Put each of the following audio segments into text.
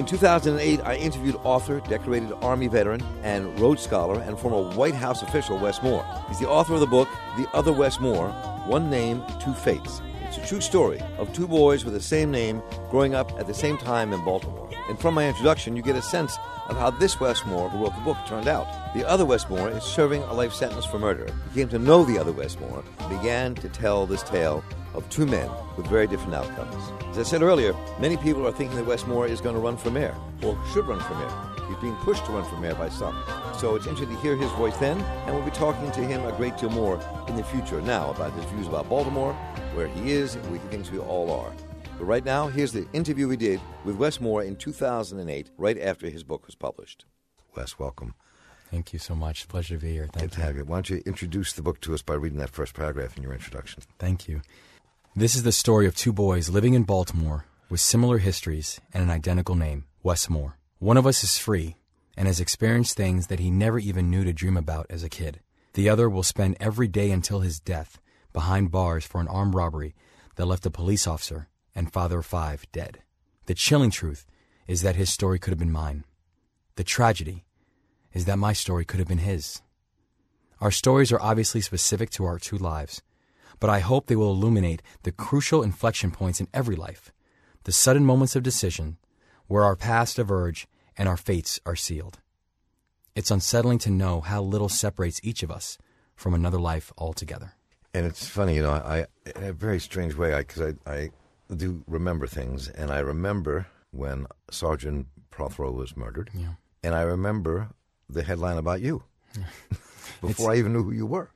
2008, I interviewed author, decorated Army veteran, and Rhodes Scholar, and former White House official Wes Moore. He's the author of the book, The Other Wes Moore, One Name, Two Fates. It's a true story of two boys with the same name growing up at the same time in Baltimore. And from my introduction, you get a sense of how this Wes Moore, who wrote the book, turned out. The other Wes Moore is serving a life sentence for murder. He came to know the other Wes Moore and began to tell this tale of two men with very different outcomes. As I said earlier, many people are thinking that Wes Moore is going to run for mayor, or should run for mayor. He's being pushed to run for mayor by some. So it's interesting to hear his voice then, and we'll be talking to him a great deal more in the future now about his views about Baltimore, where he is, and who he thinks we all are. But right now, here's the interview we did with Wes Moore in 2008, right after his book was published. Wes, welcome. Thank you so much. Pleasure to be here. Thank you. Good to have you. Why don't you introduce the book to us by reading that first paragraph in your introduction? Thank you. This is the story of two boys living in Baltimore with similar histories and an identical name, Wes Moore. One of us is free and has experienced things that he never even knew to dream about as a kid. The other will spend every day until his death behind bars for an armed robbery that left a police officer and father of five dead. The chilling truth is that his story could have been mine. The tragedy is that my story could have been his. Our stories are obviously specific to our two lives, but I hope they will illuminate the crucial inflection points in every life, the sudden moments of decision where our paths diverge and our fates are sealed. It's unsettling to know how little separates each of us from another life altogether. And it's funny, you know, I in a very strange way, because I do remember things, and I remember when Sergeant Prothero was murdered, Yeah. and I remember the headline about you before I even knew who you were.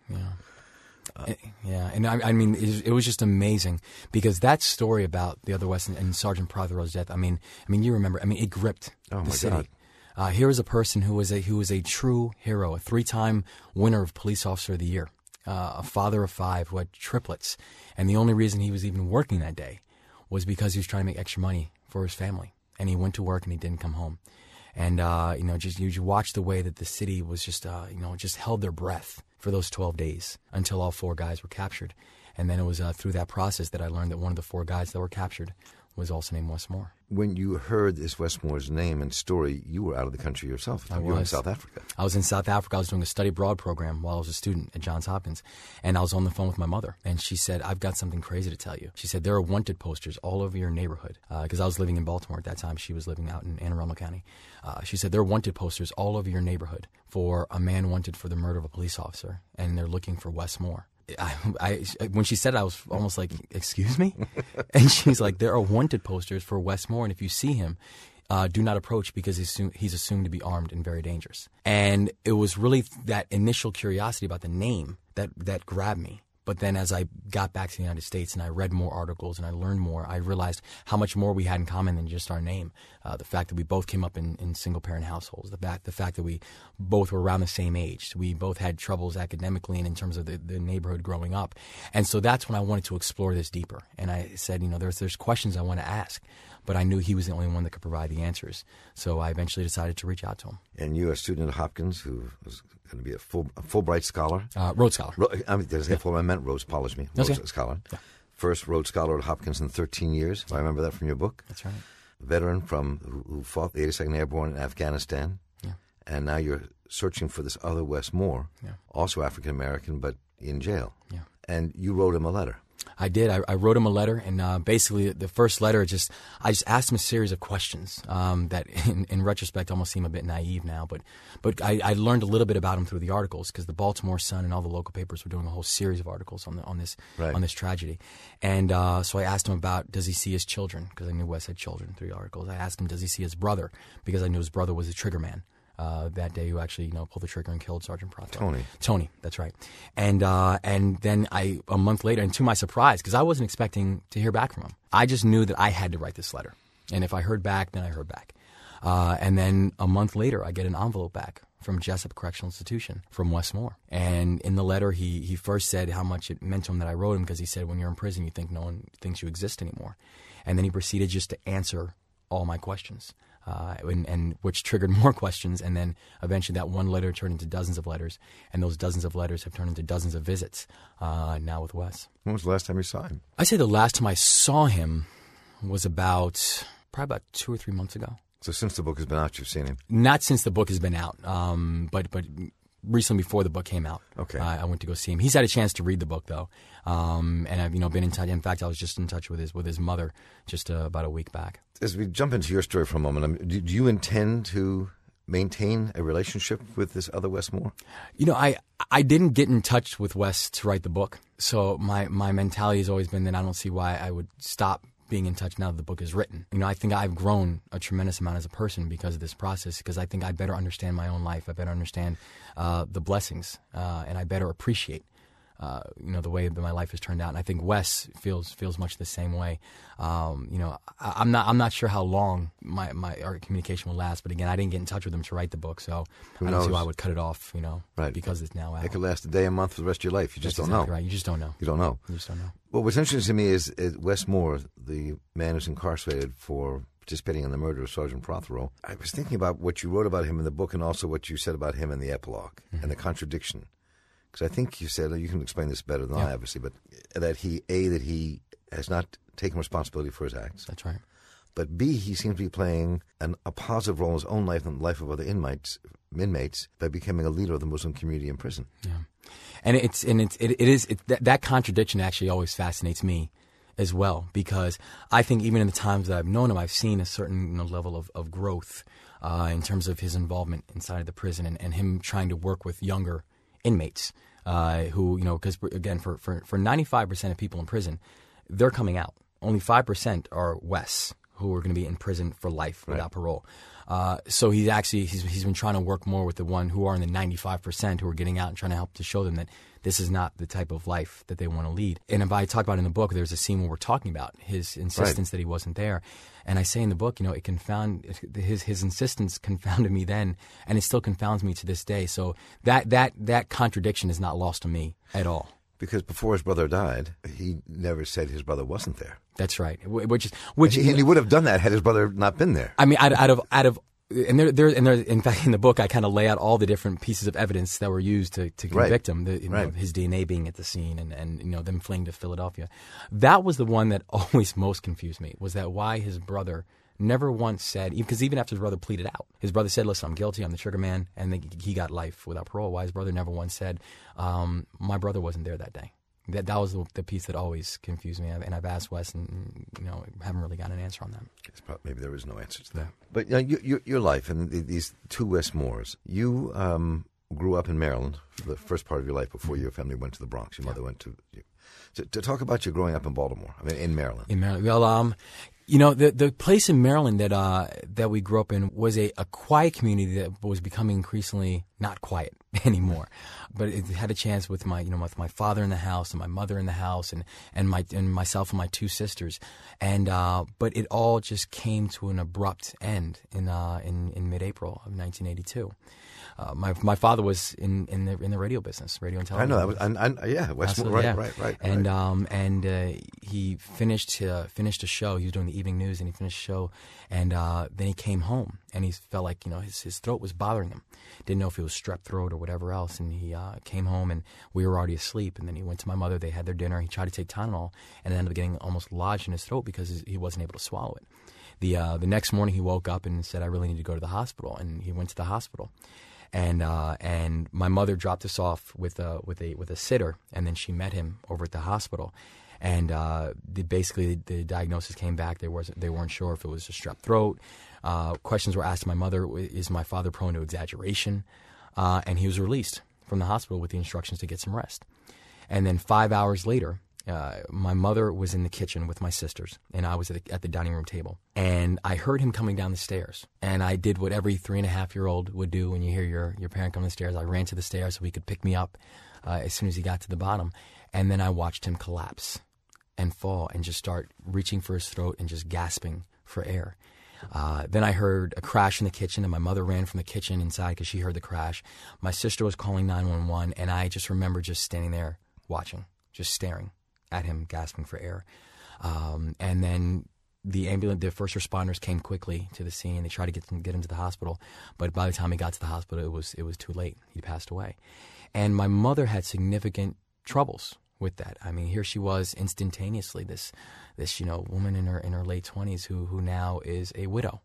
Yeah, and I mean, it was just amazing because that story about the other Wes and Sergeant Prothero's death. I mean, you remember. I mean, it gripped the city. God. Here is a person who was a true hero, a 3-time winner of Police Officer of the Year, a father of 5 who had triplets, and the only reason he was even working that day was because he was trying to make extra money for his family, and he went to work and he didn't come home. And, just you watch the way that the city was just, just held their breath for those 12 days until all 4 guys were captured. And then it was through that process that I learned that one of the 4 guys that were captured was also named Wes Moore. When you heard this Wes Moore's name and story, you were out of the country yourself. You were in South Africa. I was in South Africa. I was doing a study abroad program while I was a student at Johns Hopkins. And I was on the phone with my mother. And she said, I've got something crazy to tell you. She said, there are wanted posters all over your neighborhood. Because I was living in Baltimore at that time. She was living out in Anne Arundel County. She said, there are wanted posters all over your neighborhood for a man wanted for the murder of a police officer. And they're looking for Wes Moore. When she said it, I was almost like, excuse me? And she's like, there are wanted posters for Wes Moore, and if you see him, do not approach because he's assumed to be armed and very dangerous. And it was really that initial curiosity about the name that grabbed me. But then as I got back to the United States and I read more articles and I learned more, I realized how much more we had in common than just our name. The fact that we both came up in single-parent households, the fact that we both were around the same age. We both had troubles academically and in terms of the neighborhood growing up. And so that's when I wanted to explore this deeper. And I said, there's questions I want to ask. But I knew he was the only one that could provide the answers. So I eventually decided to reach out to him. And you're a student at Hopkins who was going to be a Fulbright scholar? Rhodes Scholar. Did I say Fulbright? I meant Rhodes. Polish me. Rhodes Scholar. Yeah. First Rhodes Scholar at Hopkins in 13 years. If I remember that from your book. That's right. Veteran who fought the 82nd Airborne in Afghanistan. Yeah. And now you're searching for this other Wes Moore, also African-American, but in jail. Yeah. And you wrote him a letter. I did. I wrote him a letter, and basically the first letter, I just asked him a series of questions that, in retrospect, almost seem a bit naive now. But I learned a little bit about him through the articles because the Baltimore Sun and all the local papers were doing a whole series of articles on this tragedy. And so I asked him about, does he see his children? Because I knew Wes had children through the articles. I asked him, does he see his brother? Because I knew his brother was a trigger man. That day, who actually pulled the trigger and killed Sergeant Prothero. Tony, that's right. And then a month later, and to my surprise, because I wasn't expecting to hear back from him, I just knew that I had to write this letter. And if I heard back, then I heard back. And then a month later, I get an envelope back from Jessup Correctional Institution from Wes Moore. And in the letter, he first said how much it meant to him that I wrote him, because he said, when you're in prison, you think no one thinks you exist anymore. And then he proceeded just to answer all my questions. And which triggered more questions, and then eventually that one letter turned into dozens of letters, and those dozens of letters have turned into dozens of visits now with Wes. When was the last time you saw him? I say the last time I saw him was probably about 2 or 3 months ago. So since the book has been out, you've seen him? Not since the book has been out, but recently before the book came out. Okay. I went to go see him. He's had a chance to read the book, though, and I've been in touch. In fact, I was just in touch with his mother just about a week back. As we jump into your story for a moment, do you intend to maintain a relationship with this other Wes Moore? I didn't get in touch with Wes to write the book, so my mentality has always been that I don't see why I would stop being in touch now that the book is written. I think I've grown a tremendous amount as a person because of this process, because I think I better understand my own life. I better understand the blessings, and I better appreciate the way that my life has turned out. And I think Wes feels much the same way. I'm not sure how long our communication will last, but again, I didn't get in touch with him to write the book, so I don't see why I would cut it off. Right. Because it's now out. It could last a day, a month, for the rest of your life. You just don't know. Right. You just don't know. You don't know. You just don't know. Well, what's interesting to me is Wes Moore, the man who's incarcerated for participating in the murder of Sergeant Prothero. I was thinking about what you wrote about him in the book and also what you said about him in the epilogue and the contradiction. Because I think you said, you can explain this better than I, obviously, but that he has not taken responsibility for his acts. That's right. But B, he seems to be playing a positive role in his own life and the life of other inmates by becoming a leader of the Muslim community in prison. Yeah, and that contradiction actually always fascinates me as well, because I think even in the times that I've known him, I've seen a certain level of growth in terms of his involvement inside of the prison and him trying to work with younger inmates who, because again, for 95% of people in prison, they're coming out. Only 5% are Wes, who are going to be in prison for life without parole. So he's been trying to work more with the one who are in the 95% who are getting out and trying to help to show them that this is not the type of life that they want to lead. And if I talk about it in the book, there's a scene where we're talking about his insistence that he wasn't there. And I say in the book, it his insistence confounded me then, and it still confounds me to this day. So that contradiction is not lost to me at all. Because before his brother died, he never said his brother wasn't there. That's right. He would have done that had his brother not been there. I mean, out of and there, in fact, in the book, I kind of lay out all the different pieces of evidence that were used to convict him. His DNA being at the scene, and them fleeing to Philadelphia. That was the one that always most confused me. Was that why his brother never once said, because even after his brother pleaded out, his brother said, "Listen, I'm guilty. I'm the trigger man," and he got life without parole. Why his brother never once said, "My brother wasn't there that day." That was the piece that always confused me, and I've asked Wes, and haven't really got an answer on that. Maybe there is no answer to that. But your life and these two Wes Moores, you grew up in Maryland for the first part of your life before your family went to the Bronx. Your mother went to. To talk about you growing up in Baltimore, in Maryland. In Maryland, well, the place in Maryland that we grew up in was a quiet community that was becoming increasingly not quiet anymore. But it had a chance with with my father in the house and my mother in the house and myself and my two sisters, but it all just came to an abrupt end in mid-April of 1982. My father was in the radio business, radio and television. I know that. Wes Moore, right. And he finished a show. He was doing the evening news, and he finished a show, and then he came home, and he felt like his throat was bothering him. Didn't know if it was strep throat or whatever else, and he came home, and we were already asleep. And then he went to my mother. They had their dinner. He tried to take Tylenol, and it ended up getting almost lodged in his throat because he wasn't able to swallow it. The next morning, he woke up and said, "I really need to go to the hospital," and he went to the hospital. And my mother dropped us off with a sitter, and then she met him over at the hospital. And basically the diagnosis came back. They weren't sure if it was a strep throat. Questions were asked to my mother: is my father prone to exaggeration? And he was released from the hospital with the instructions to get some rest. And then 5 hours later, my mother was in the kitchen with my sisters, and I was at the dining room table. And I heard him coming down the stairs. And I did what every 3.5-year-old would do when you hear your parent come down the stairs. I ran to the stairs so he could pick me up as soon as he got to the bottom. And then I watched him collapse and fall and just start reaching for his throat and just gasping for air. Then I heard a crash in the kitchen, and my mother ran from the kitchen inside because she heard the crash. My sister was calling 911, and I just remember just standing there watching, just staring at him gasping for air. And then the first responders came quickly to the scene. They tried to get him to the hospital, but by the time he got to the hospital, it was too late. He passed away. And my mother had significant troubles with that. I mean, here she was instantaneously, this woman in her late 20s who now is a widow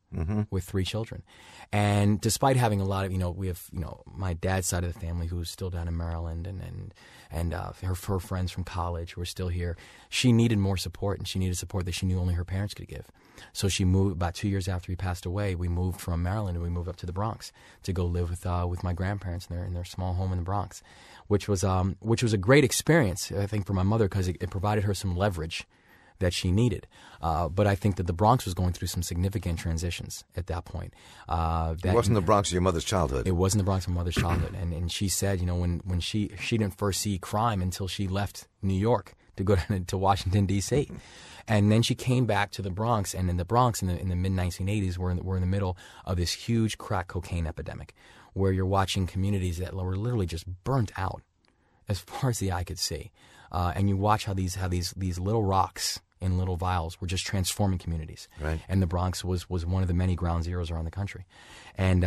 with 3 children. And despite having a lot of, we have, my dad's side of the family who's still down in Maryland and her friends from college who are still here. She needed more support, and she needed support that she knew only her parents could give. So she moved, about 2 years after he passed away, we moved from Maryland and we moved up to the Bronx to go live with my grandparents in their small home in the Bronx, which was a great experience, I think, for my mother, because it provided her some leverage that she needed. But I think that the Bronx was going through some significant transitions at that point. It wasn't the Bronx of your mother's childhood. It wasn't the Bronx of my mother's childhood. And she said, when she didn't first see crime until she left New York to go down to Washington, D.C. And then she came back to the Bronx, and in the Bronx in the mid-1980s, we're in the middle of this huge crack cocaine epidemic, where you're watching communities that were literally just burnt out as far as the eye could see. And you watch how these little rocks in little vials were just transforming communities. Right. And the Bronx was one of the many ground zeros around the country. And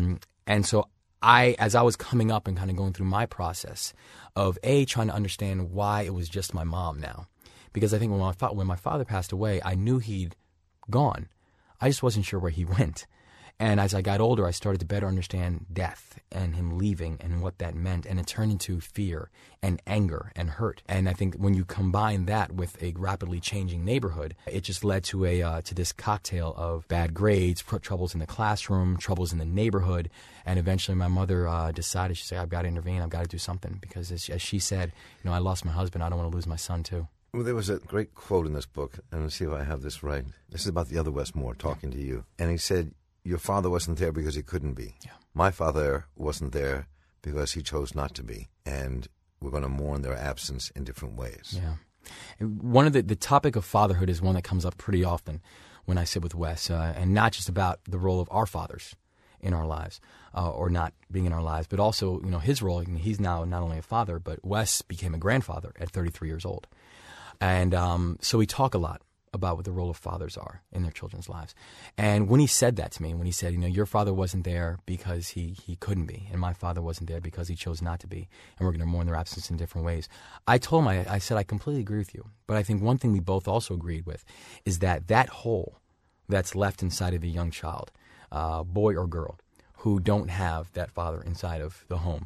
so as I was coming up and kind of going through my process of trying to understand why it was just my mom now, because I think when my father passed away, I knew he'd gone. I just wasn't sure where he went. And as I got older, I started to better understand death and him leaving and what that meant. And it turned into fear and anger and hurt. And I think when you combine that with a rapidly changing neighborhood, it just led to this cocktail of bad grades, troubles in the classroom, troubles in the neighborhood. And eventually my mother decided, she said, I've got to intervene. I've got to do something. Because as she said, I lost my husband. I don't want to lose my son, too. Well, there was a great quote in this book, and let's see if I have this right. This is about the other Westmore talking to you. And he said, your father wasn't there because he couldn't be. Yeah. My father wasn't there because he chose not to be. And we're going to mourn their absence in different ways. Yeah. One of the topic of fatherhood is one that comes up pretty often when I sit with Wes, and not just about the role of our fathers in our lives, or not being in our lives, but also, his role. He's now not only a father, but Wes became a grandfather at 33 years old. And so we talk a lot about what the role of fathers are in their children's lives. And when he said that to me, when he said, your father wasn't there because he couldn't be, and my father wasn't there because he chose not to be, and we're going to mourn their absence in different ways, I told him, I said, I completely agree with you. But I think one thing we both also agreed with is that hole that's left inside of a young child, boy or girl, who don't have that father inside of the home,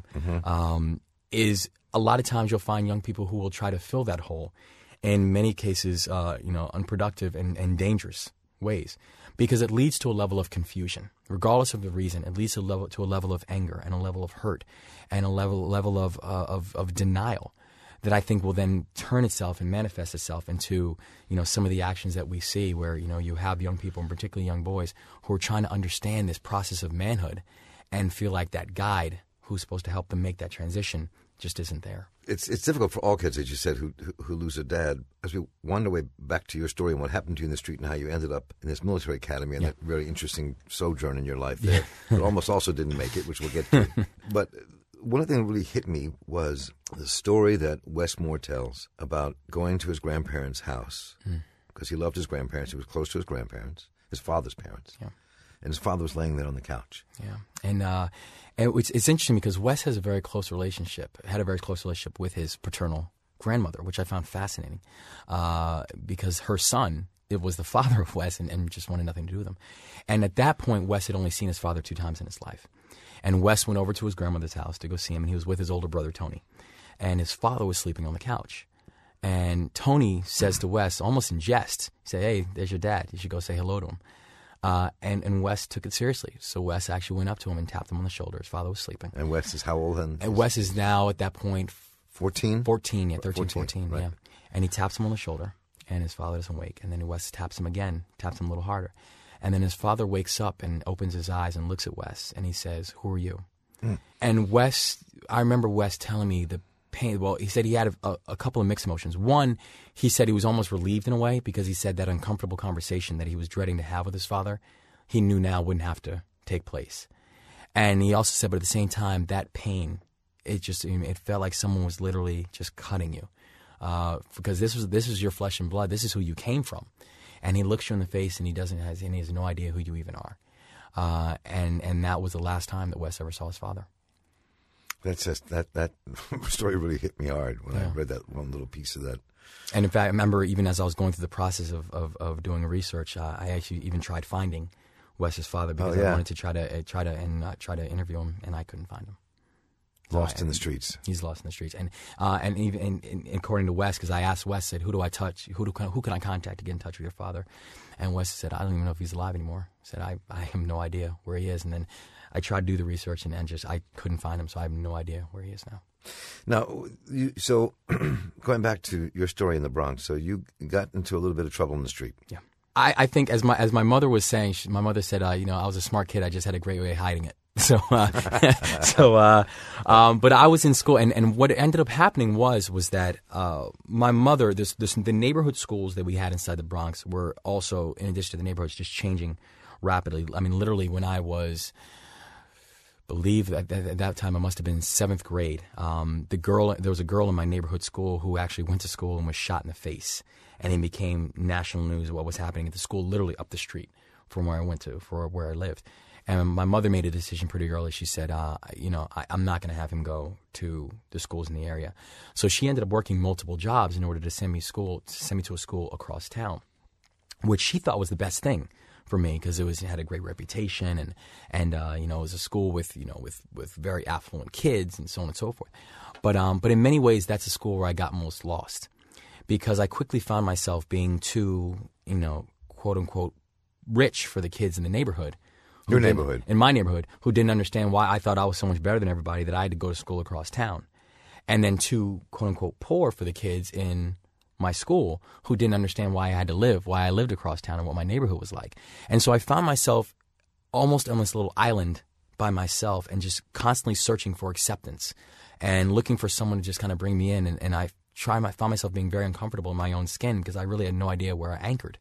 is a lot of times you'll find young people who will try to fill that hole in many cases, unproductive and dangerous ways, because it leads to a level of confusion. Regardless of the reason, it leads to a level of anger and a level of hurt and a level of denial that I think will then turn itself and manifest itself into, some of the actions that we see where, you have young people, and particularly young boys, who are trying to understand this process of manhood and feel like that guide who's supposed to help them make that transition just isn't there. It's difficult for all kids, as you said, who lose a dad. As we wander way back to your story and what happened to you in the street and how you ended up in this military academy and that very interesting sojourn in your life there, but almost also didn't make it, which we'll get to. But one of the things that really hit me was the story that Westmore tells about going to his grandparents' house, because he loved his grandparents. He was close to his grandparents, his father's parents. Yeah. And his father was laying there on the couch. Yeah, and it's interesting because Wes had a very close relationship with his paternal grandmother, which I found fascinating, because her son, it was the father of Wes, and just wanted nothing to do with him. And at that point, Wes had only seen his father 2 times in his life. And Wes went over to his grandmother's house to go see him, and he was with his older brother, Tony. And his father was sleeping on the couch. And Tony says to Wes, almost in jest, he said, "Hey, there's your dad. You should go say hello to him." And Wes took it seriously. So Wes actually went up to him and tapped him on the shoulder. His father was sleeping. And Wes is how old then? And Wes is now at that point 14? 14, yeah, 13, 14, right. yeah. And he taps him on the shoulder, and his father doesn't wake. And then Wes taps him again, taps him a little harder. And then his father wakes up and opens his eyes and looks at Wes, and he says, "Who are you?" And Wes, I remember Wes telling me the pain. Well, he said he had a couple of mixed emotions. One, he said he was almost relieved in a way, because he said that uncomfortable conversation that he was dreading to have with his father, he knew now wouldn't have to take place. And he also said, but at the same time, that pain, it felt like someone was literally just cutting you, because this was your flesh and blood. This is who you came from. And he looks you in the face, and he has no idea who you even are. And that was the last time that Wes ever saw his father. That's just that story really hit me hard when I read that one little piece of that. And in fact, I remember even as I was going through the process of doing research, I actually even tried finding Wes's father, because I wanted to try to interview him, and I couldn't find him. Lost in the streets. He's lost in the streets, and even according to Wes, because I asked Wes, said, "Who do I touch? Who can I contact to get in touch with your father?" And Wes said, "I don't even know if he's alive anymore." He said, "I have no idea where he is." And then I tried to do the research, and I couldn't find him, so I have no idea where he is now. Now, so going back to your story in the Bronx, so you got into a little bit of trouble in the street. Yeah, I think as my mother was saying, my mother said, I was a smart kid. I just had a great way of hiding it. But I was in school, and what ended up happening was that my mother, the neighborhood schools that we had inside the Bronx were also, in addition to the neighborhoods, just changing rapidly. I mean, literally, when I was, believe at that time I must have been 7th grade. There was a girl in my neighborhood school who actually went to school and was shot in the face, and it became national news of what was happening at the school, literally up the street from where I went to, for where I lived. And my mother made a decision pretty early. She said, I'm not going to have him go to the schools in the area. So she ended up working multiple jobs in order to send me to a school across town, which she thought was the best thing for me, because it had a great reputation, and it was a school with very affluent kids and so on and so forth. But in many ways, that's a school where I got most lost, because I quickly found myself being too, quote unquote, rich for the kids in the neighborhood. Your neighborhood. In my neighborhood, who didn't understand why I thought I was so much better than everybody that I had to go to school across town. And then too, quote unquote, poor for the kids in my school who didn't understand why I lived across town and what my neighborhood was like. And so I found myself almost on this little island by myself and just constantly searching for acceptance and looking for someone to just kind of bring me in. And I found myself being very uncomfortable in my own skin because I really had no idea where I anchored.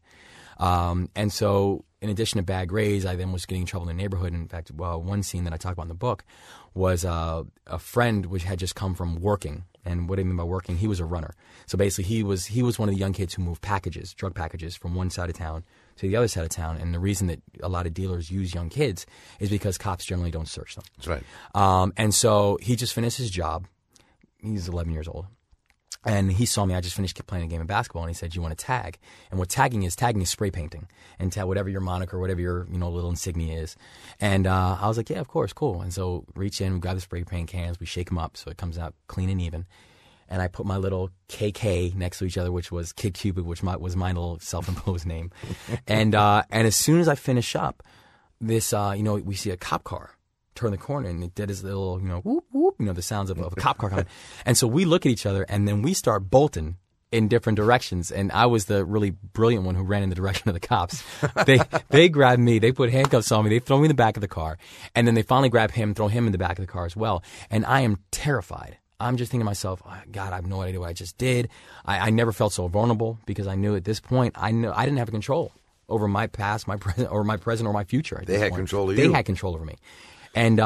And so in addition to bad grades, I then was getting in trouble in the neighborhood. In fact, one scene that I talk about in the book was a friend which had just come from working. And what I mean by working, he was a runner. So basically he was one of the young kids who moved drug packages from one side of town to the other side of town. And the reason that a lot of dealers use young kids is because cops generally don't search them. That's right. And so he just finished his job. He's 11 years old. And he saw me. I just finished playing a game of basketball, and he said, "You want to tag?" And what tagging is spray painting, and whatever your moniker, whatever your little insignia is. And I was like, "Yeah, of course, cool." And so reach in, we grab the spray paint cans, we shake them up so it comes out clean and even. And I put my little KK next to each other, which was Kid Cupid, which was my little self-imposed name. And as soon as I finish up, this we see a cop car turn the corner, and it did his little, whoop, whoop, the sounds of a cop car coming. And so we look at each other, and then we start bolting in different directions. And I was the really brilliant one who ran in the direction of the cops. They grabbed me. They put handcuffs on me. They throw me in the back of the car. And then they finally grab him, throw him in the back of the car as well. And I am terrified. I'm just thinking to myself, oh, God, I have no idea what I just did. I never felt so vulnerable because I knew at this point, I didn't have control over my past, my present, or my future. They had control of you. They had control over me. And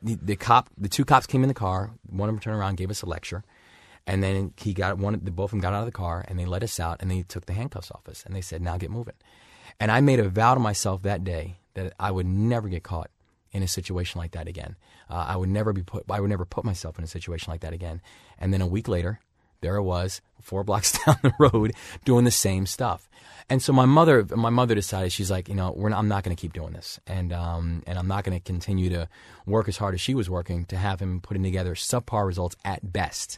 the two cops came in the car. One of them turned around, gave us a lecture, and then both of them got out of the car, and they let us out, and they took the handcuffs off us, and they said, "Now get moving." And I made a vow to myself that day that I would never get caught in a situation like that again. I would never put myself in a situation like that again. And then a week later, there I was, 4 blocks down the road, doing the same stuff. And so my mother decided, she's like, I'm not going to keep doing this, and I'm not going to continue to work as hard as she was working to have him putting together subpar results at best.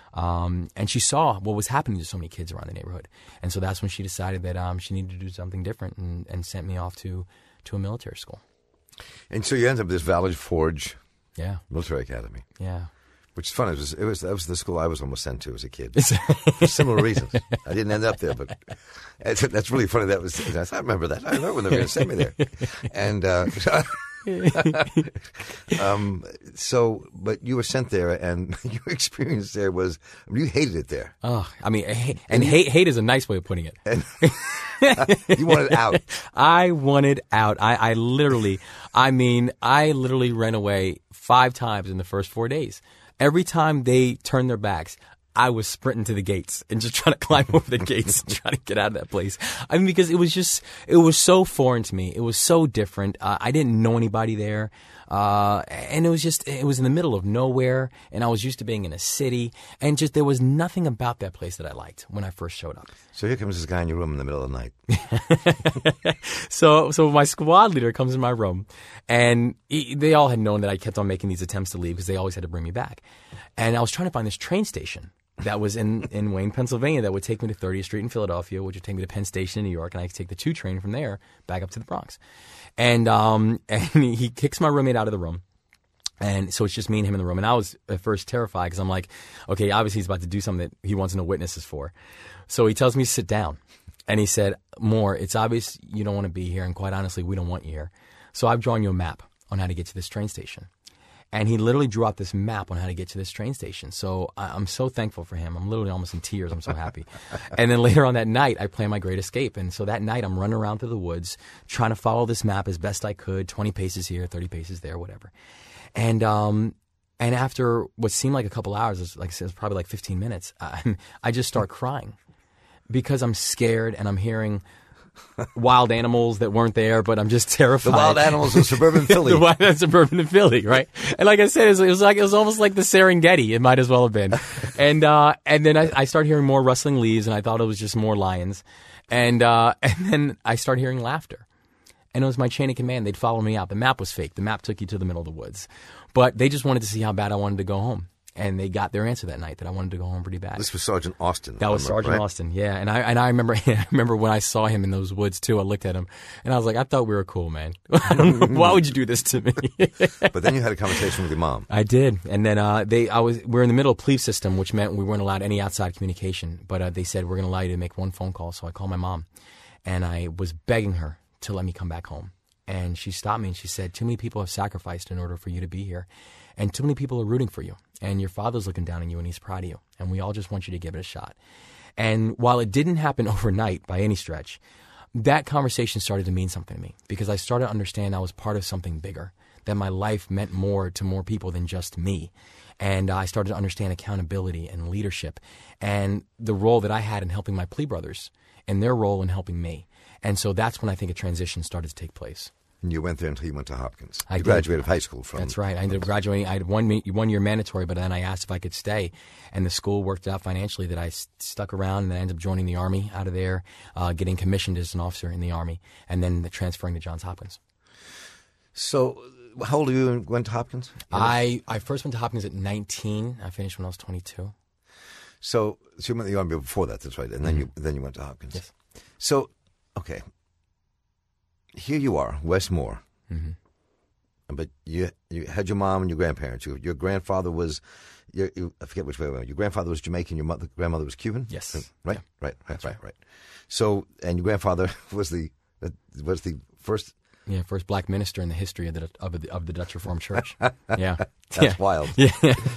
And she saw what was happening to so many kids around the neighborhood, and so that's when she decided that she needed to do something different, and sent me off to a military school. And so you ended up at this Valley Forge, military academy. Yeah. Which is funny. That was the school I was almost sent to as a kid for similar reasons. I didn't end up there, but that's really funny. I remember that. I remember when they were going to send me there. And but you were sent there, and your experience there was, you hated it there. Oh, hate is a nice way of putting it. And you wanted out. I wanted out. I literally ran away 5 times in the first 4 days. Every time they turned their backs, I was sprinting to the gates and just trying to climb over the gates and trying to get out of that place. I mean, because it was so foreign to me. It was so different. I didn't know anybody there. And it was in the middle of nowhere, and I was used to being in a city, and just there was nothing about that place that I liked when I first showed up. So here comes this guy in your room in the middle of the night. So my squad leader comes in my room, and they all had known that I kept on making these attempts to leave because they always had to bring me back. And I was trying to find this train station that was in Wayne, Pennsylvania, that would take me to 30th Street in Philadelphia, which would take me to Penn Station in New York, and I could take the 2 train from there back up to the Bronx. And he kicks my roommate out of the room. And so it's just me and him in the room. And I was at first terrified because I'm like, okay, obviously he's about to do something that he wants no witnesses for. So he tells me to sit down. And he said, Moore, it's obvious you don't want to be here. And quite honestly, we don't want you here. So I've drawn you a map on how to get to this train station. And he literally drew out this map on how to get to this train station. So I'm so thankful for him. I'm literally almost in tears. I'm so happy. And then later on that night, I planned my great escape. And so that night, I'm running around through the woods, trying to follow this map as best I could, 20 paces here, 30 paces there, whatever. And after what seemed like a couple hours, it was probably like 15 minutes, I just start crying because I'm scared and I'm hearing wild animals that weren't there, but I'm just terrified. The wild animals of suburban Philly. The wild animals of suburban Philly, right? And like I said, it was almost like the Serengeti. It might as well have been. And then I started hearing more rustling leaves, and I thought it was just more lions. And then I started hearing laughter. And it was my chain of command. They'd follow me out. The map was fake. The map took you to the middle of the woods. But they just wanted to see how bad I wanted to go home. And they got their answer that night that I wanted to go home pretty bad. This was Sergeant Austin. That was Sergeant right? Austin, yeah. And I remember when I saw him in those woods too. I looked at him and I was like, I thought we were cool, man. Why would you do this to me? But then you had a conversation with your mom. I did, and then we're in the middle of plebe system, which meant we weren't allowed any outside communication. But they said we're going to allow you to make one phone call. So I called my mom, and I was begging her to let me come back home. And she stopped me and she said, too many people have sacrificed in order for you to be here. And too many people are rooting for you. And your father's looking down on you and he's proud of you. And we all just want you to give it a shot. And while it didn't happen overnight by any stretch, that conversation started to mean something to me because I started to understand I was part of something bigger, that my life meant more to more people than just me. And I started to understand accountability and leadership and the role that I had in helping my plea brothers and their role in helping me. And so that's when I think a transition started to take place. And you went there until you went to Hopkins. I You did. graduated high school from... That's right. I ended up graduating. I had one year mandatory, but then I asked if I could stay. And the school worked out financially that I stuck around, and I ended up joining the Army out of there, getting commissioned as an officer in the Army, and then transferring to Johns Hopkins. So how old were you when you went to Hopkins? I first went to Hopkins at 19. I finished when I was 22. So you went to the Army before that, that's right. And then you went to Hopkins. Yes. So, okay. Here you are, Westmore. Mm-hmm. But you had your mom and your grandparents. Your grandfather was, I forget which way it went. Your grandfather was Jamaican. Your grandmother was Cuban. Yes. Right. Yeah. Right. So, and your grandfather was the first. Yeah, first black minister in the history of the Dutch Reformed Church. Yeah, that's wild. Yeah.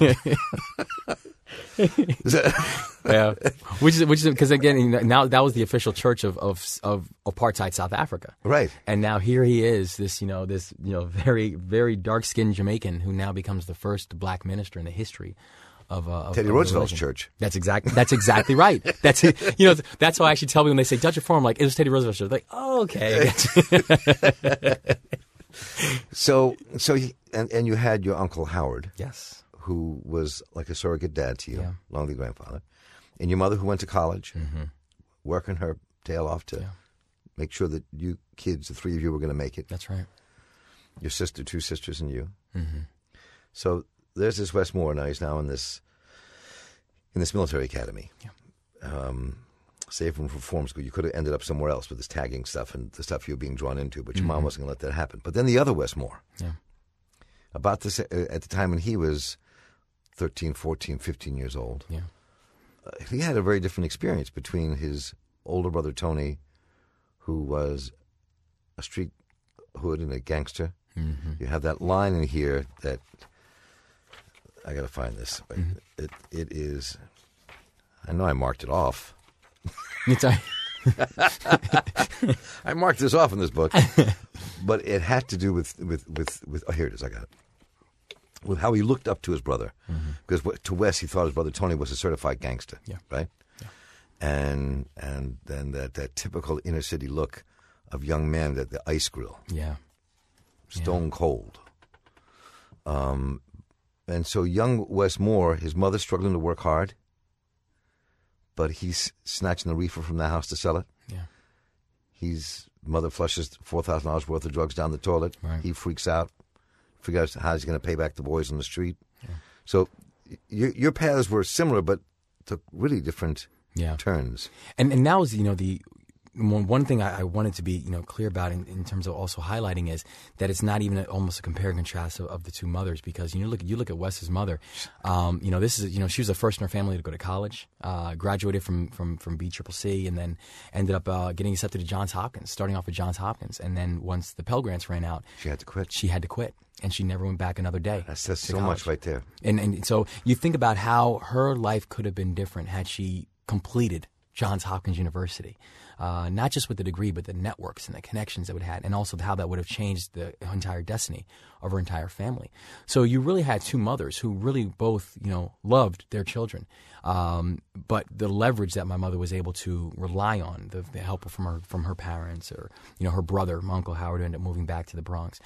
Yeah, which is because again now that was the official church of apartheid South Africa, right? And now here he is, this very very dark skinned Jamaican who now becomes the first black minister in the history of Teddy Roosevelt's church. That's exactly right. That's that's why I should tell me when they say Dutch Reform, like it was Teddy Roosevelt's church. Like, oh, okay. So and you had your Uncle Howard. Yes. Who was like a surrogate dad to you, Yeah. along with your grandfather, and your mother who went to college, Mm-hmm. working her tail off to make sure that you kids, the three of you, were going to make it. That's right. Your sister, 2 sisters, and you. Mm-hmm. So there's this Westmore. Now he's now in this military academy. Yeah. Saved from reform school. You could have ended up somewhere else with this tagging stuff and the stuff you were being drawn into, but your mom wasn't going to let that happen. But then the other Westmore, Yeah. about this at the time when he was 13, 14, 15 years old. Yeah. He had a very different experience between his older brother, Tony, who was a street hood and a gangster. Mm-hmm. You have that line in here that, I got to find this. Mm-hmm. It is, I know I marked it off. It's I marked this off in this book, but it had to do with oh, here it is, I got it. with how he looked up to his brother. Because to Wes, he thought his brother Tony was a certified gangster, right? Yeah. And then that typical inner city look of young man, that the ice grill. Yeah. Stone cold. And so young Wes Moore, his mother's struggling to work hard, but he's snatching the reefer from the house to sell it. Yeah. Mother flushes $4,000 worth of drugs down the toilet. Right. He freaks out, figures out how he's going to pay back the boys on the street. Yeah. So your paths were similar, but took really different turns. And now is, the one thing I wanted to be, clear about in terms of also highlighting is that it's not even almost a compare and contrast of the two mothers, because you look at Wes's mother, this is, she was the first in her family to go to college, graduated from BCCC, and then ended up getting accepted to Johns Hopkins, starting off at Johns Hopkins, and then once the Pell Grants ran out, she had to quit. And she never went back another day. That says so college. Much right there. And so you think about how her life could have been different had she completed Johns Hopkins University. Not just with the degree, but the networks and the connections that it would have had, and also how that would have changed the entire destiny of her entire family. So you really had two mothers who really both, loved their children. But the leverage that my mother was able to rely on, the help from her parents, or, her brother, my Uncle Howard, who ended up moving back to the Bronx,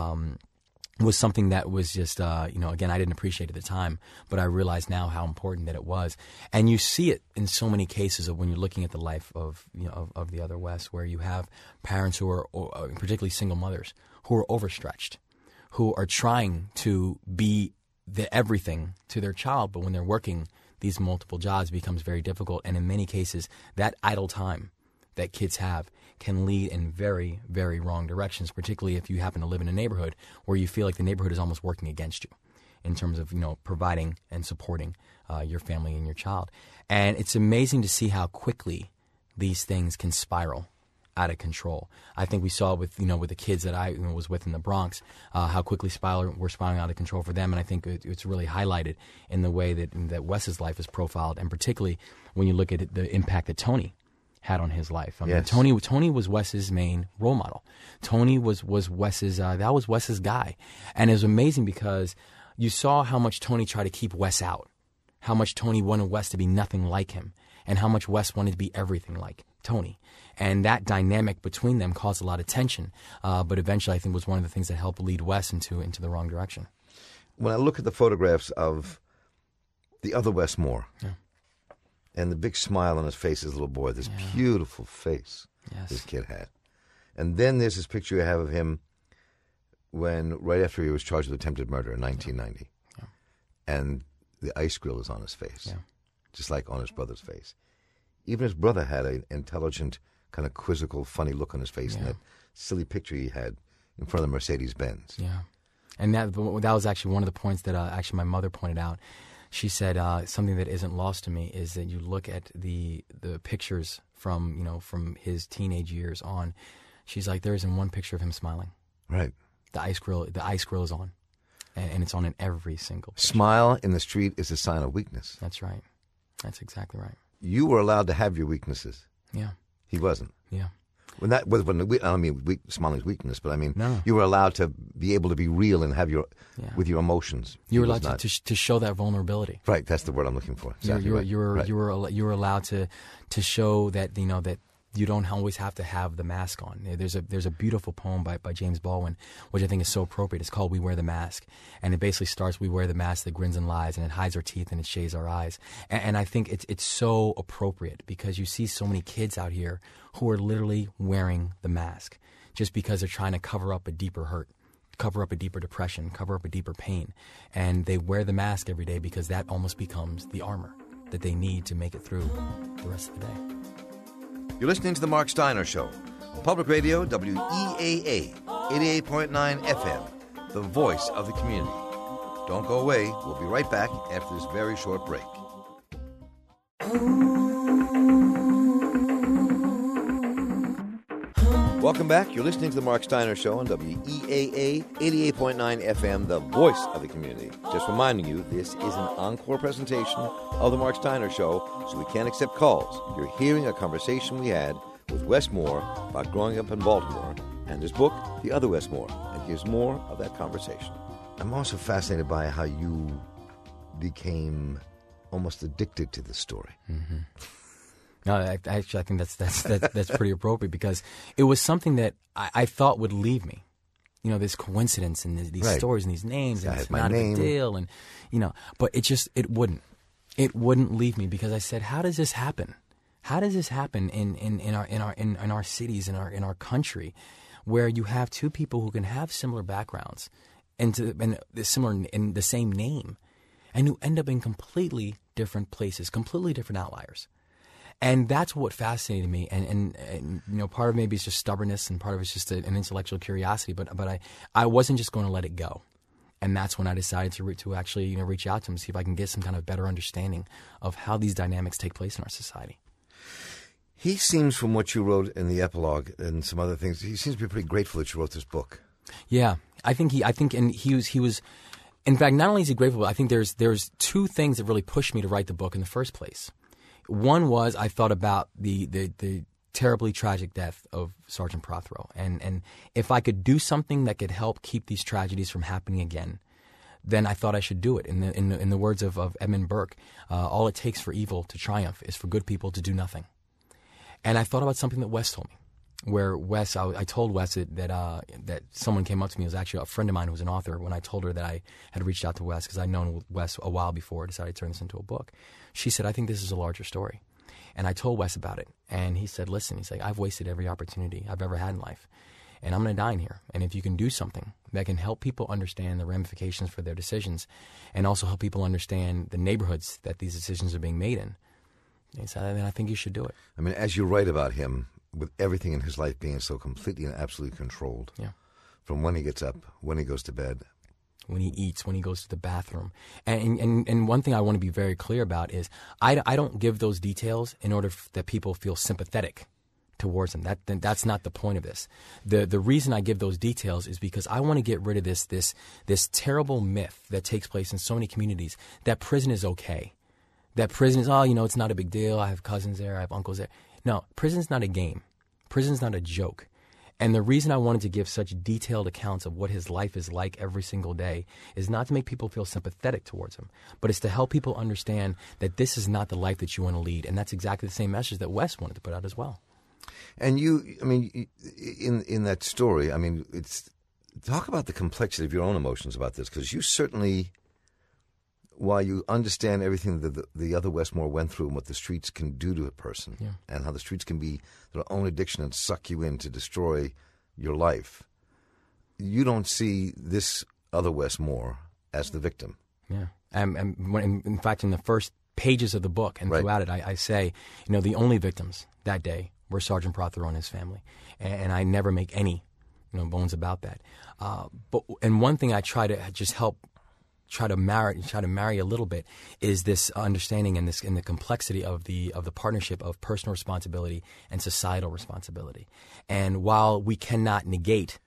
was something that was just, again, I didn't appreciate at the time, but I realize now how important that it was. And you see it in so many cases of when you're looking at the life of the other Wes, where you have parents who are, particularly single mothers, who are overstretched, who are trying to be the everything to their child, but when they're working these multiple jobs, it becomes very difficult. And in many cases, that idle time that kids have can lead in very, very wrong directions, particularly if you happen to live in a neighborhood where you feel like the neighborhood is almost working against you in terms of, providing and supporting your family and your child. And it's amazing to see how quickly these things can spiral out of control. I think we saw with the kids that I was with in the Bronx, how quickly we're spiraling out of control for them. And I think it's really highlighted in the way that Wes's life is profiled, and particularly when you look at the impact that Tony had on his life. I mean, yes. Tony was Wes's main role model. Tony was Wes's that was Wes's guy, and it was amazing because you saw how much Tony tried to keep Wes out, how much Tony wanted Wes to be nothing like him, and how much Wes wanted to be everything like Tony. And that dynamic between them caused a lot of tension, but eventually I think was one of the things that helped lead Wes into the wrong direction. When I look at the photographs of the other Wes Moore, and the big smile on his face, his little boy, this beautiful face this kid had. And then there's this picture you have of him right after he was charged with attempted murder in 1990. Yeah. And the ice grill is on his face, just like on his brother's face. Even his brother had an intelligent, kind of quizzical, funny look on his face in that silly picture he had in front of the Mercedes-Benz. Yeah. And that was actually one of the points that actually my mother pointed out. She said something that isn't lost to me is that you look at the pictures from his teenage years on. She's like, there isn't one picture of him smiling. Right. The ice grill is on, and it's on in every single picture. Smile in the street is a sign of weakness. That's right. That's exactly right. You were allowed to have your weaknesses. Yeah. He wasn't. Yeah. I don't mean smiling's weakness, but I mean no. You were allowed to be able to be real and have with your emotions. You were allowed to show that vulnerability. Right, that's the word I'm looking for. Exactly you were allowed to show that that you don't always have to have the mask on. There's a beautiful poem by James Baldwin, which I think is so appropriate. It's called "We Wear the Mask," and it basically starts, "We wear the mask that grins and lies, and it hides our teeth and it shades our eyes." And I think it's so appropriate because you see so many kids out here who are literally wearing the mask just because they're trying to cover up a deeper hurt, cover up a deeper depression, cover up a deeper pain, and they wear the mask every day because that almost becomes the armor that they need to make it through the rest of the day. You're listening to The Mark Steiner Show on Public Radio, WEAA, 88.9 FM, the voice of the community. Don't go away. We'll be right back after this very short break. Welcome back. You're listening to The Mark Steiner Show on WEAA, 88.9 FM, the voice of the community. Just reminding you, this is an encore presentation of The Mark Steiner Show, so we can't accept calls. You're hearing a conversation we had with Wes Moore about growing up in Baltimore and his book, The Other Wes Moore. And here's more of that conversation. I'm also fascinated by how you became almost addicted to this story. Mm-hmm. No, actually, I think that's pretty appropriate, because it was something that I thought would leave me. You know, this coincidence and these Right. stories and these names, and Guy it's had my not a name. big deal, and but it wouldn't leave me, because I said, how does this happen? How does this happen in our cities, in our country, where you have two people who can have similar backgrounds and similar in the same name, and who end up in completely different places, completely different outliers? And that's what fascinated me. And part of maybe it's just stubbornness, and part of it's just an intellectual curiosity. But I wasn't just going to let it go. And that's when I decided to actually reach out to him, see if I can get some kind of better understanding of how these dynamics take place in our society. He seems, from what you wrote in the epilogue and some other things, he seems to be pretty grateful that you wrote this book. Yeah, and he was. In fact, not only is he grateful, but I think there's two things that really pushed me to write the book in the first place. One was I thought about the terribly tragic death of Sergeant Prothero, and if I could do something that could help keep these tragedies from happening again, then I thought I should do it. In the words of Edmund Burke, all it takes for evil to triumph is for good people to do nothing. And I thought about something that Wes told me, where Wes, I told Wes that someone came up to me. It was actually a friend of mine who was an author. When I told her that I had reached out to Wes, because I'd known Wes a while before I decided to turn this into a book, she said, I think this is a larger story. And I told Wes about it. And he said, listen, he's like, I've wasted every opportunity I've ever had in life. And I'm going to die in here. And if you can do something that can help people understand the ramifications for their decisions, and also help people understand the neighborhoods that these decisions are being made in, he said, then I think you should do it. I mean, as you write about him, with everything in his life being so completely and absolutely controlled, Yeah. from when he gets up, when he goes to bed, when he eats, when he goes to the bathroom. And one thing I want to be very clear about is I don't give those details in order that people feel sympathetic towards him. That's not the point of this. The reason I give those details is because I want to get rid of this terrible myth that takes place in so many communities that prison is okay. That prison is, it's not a big deal. I have cousins there. I have uncles there. No, prison's not a game. Prison's not a joke. And the reason I wanted to give such detailed accounts of what his life is like every single day is not to make people feel sympathetic towards him, but it's to help people understand that this is not the life that you want to lead. And that's exactly the same message that Wes wanted to put out as well. And you, I mean, in that story, I mean, talk about the complexity of your own emotions about this, because you certainly, while you understand everything that the other Wes Moore went through and what the streets can do to a person, Yeah. and how the streets can be their own addiction and suck you in to destroy your life, you don't see this other Wes Moore as the victim. Yeah. In fact, in the first pages of the book and Right. throughout it, I say, the only victims that day were Sergeant Prothero and his family. And I never make any bones about that. And one thing I try to just try to marry a little bit is this understanding and the complexity of the partnership of personal responsibility and societal responsibility. And while we cannot negate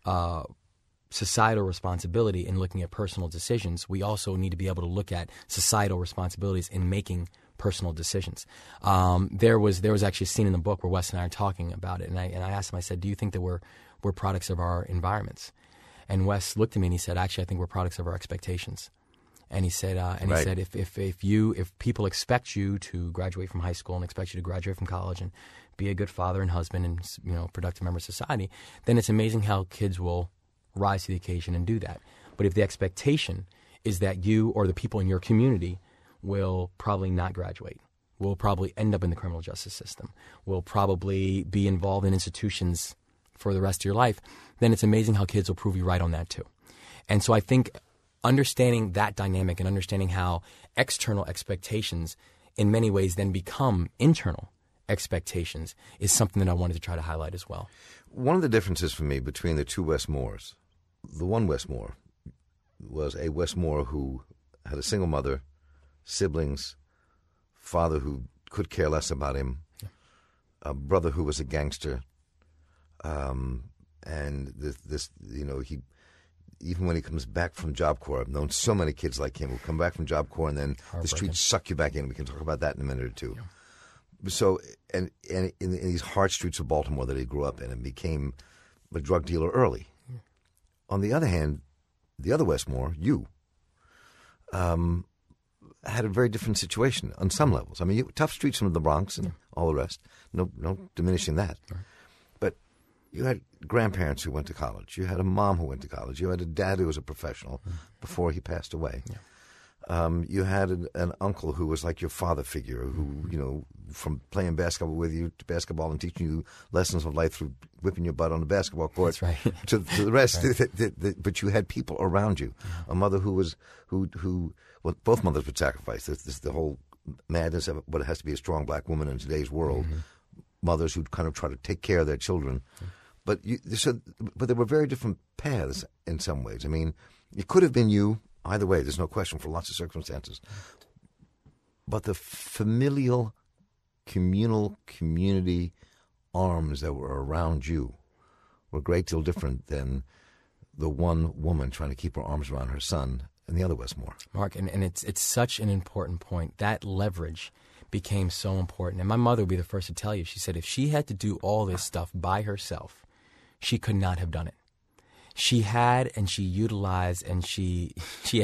societal responsibility in looking at personal decisions, we also need to be able to look at societal responsibilities in making personal decisions. There was actually a scene in the book where Wes and I are talking about it, and I asked him, I said, do you think that we're products of our environments? And Wes looked at me and he said, actually, I think we're products of our expectations. And he said, Right. he said, if people expect you to graduate from high school and expect you to graduate from college and be a good father and husband and productive member of society, then it's amazing how kids will rise to the occasion and do that. But if the expectation is that you or the people in your community will probably not graduate, will probably end up in the criminal justice system, will probably be involved in institutions for the rest of your life, then it's amazing how kids will prove you right on that too. And so I think understanding that dynamic and understanding how external expectations in many ways then become internal expectations is something that I wanted to try to highlight as well. One of the differences for me between the two Wes Moores, the one Wes Moore was a Wes Moore who had a single mother, siblings, father who could care less about him, a brother who was a gangster, and he, even when he comes back from Job Corps, I've known so many kids like him who come back from Job Corps and then the streets suck you back in. We can talk about that in a minute or two. Yeah. So, and in these hard streets of Baltimore that he grew up in and became a drug dealer early. Yeah. On the other hand, the other Westmore, you, had a very different situation on some levels. I mean, tough streets from the Bronx and all the rest. No diminishing that. Right. But you had grandparents who went to college. You had a mom who went to college. You had a dad who was a professional before he passed away. Yeah. You had an uncle who was like your father figure, who, from playing basketball with you to basketball and teaching you lessons of life through whipping your butt on the basketball court. That's right. to the rest. Right. But you had people around you. A mother who well, both mothers would sacrifice. This the whole madness of what it has to be a strong black woman in today's world. Mm-hmm. Mothers who kind of try to take care of their children. Mm-hmm. But there were very different paths in some ways. I mean, it could have been you. Either way, there's no question for lots of circumstances. But the familial, communal, community arms that were around you were a great deal different than the one woman trying to keep her arms around her son in the other Westmore. Mark, and it's such an important point. That leverage became so important. And my mother would be the first to tell you, she said if she had to do all this stuff by herself, she could not have done it. She had and she utilized and she